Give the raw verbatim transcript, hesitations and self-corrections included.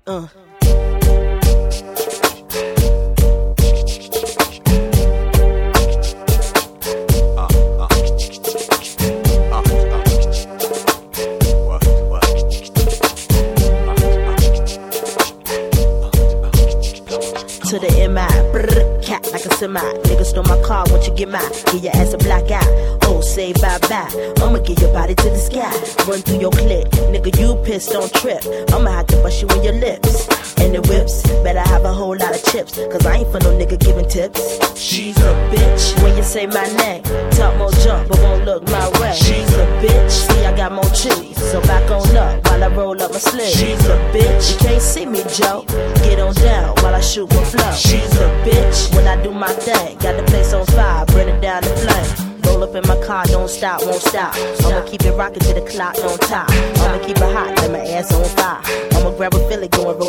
Uh. To the M I, brrr, cat like a semi. Nigga stole my car, won't you get mine? Give your ass a black eye. Oh, say bye bye. I'ma give your body to the sky. Run through your clip, nigga, you pissed, don't trip. I'ma have to bust you in your lips. And the whips, better have a whole lot of chips. Cause I ain't for no nigga giving tips. She's a bitch. When you say my name, talk more junk, but won't look my way. She's a bitch. See, I got more cheese, so back on up while I roll up my sleeve. She's a bitch. You can't see me, Joe. Get on down while I shoot my flow. She's a bitch. When I do my thing, got the place on fire, burn it down the flame. Roll up in my car, don't stop, won't stop. I'ma keep it rockin' till the clock don't top. I'ma keep it hot, let my ass on fire. I'ma grab a Philly, go and roll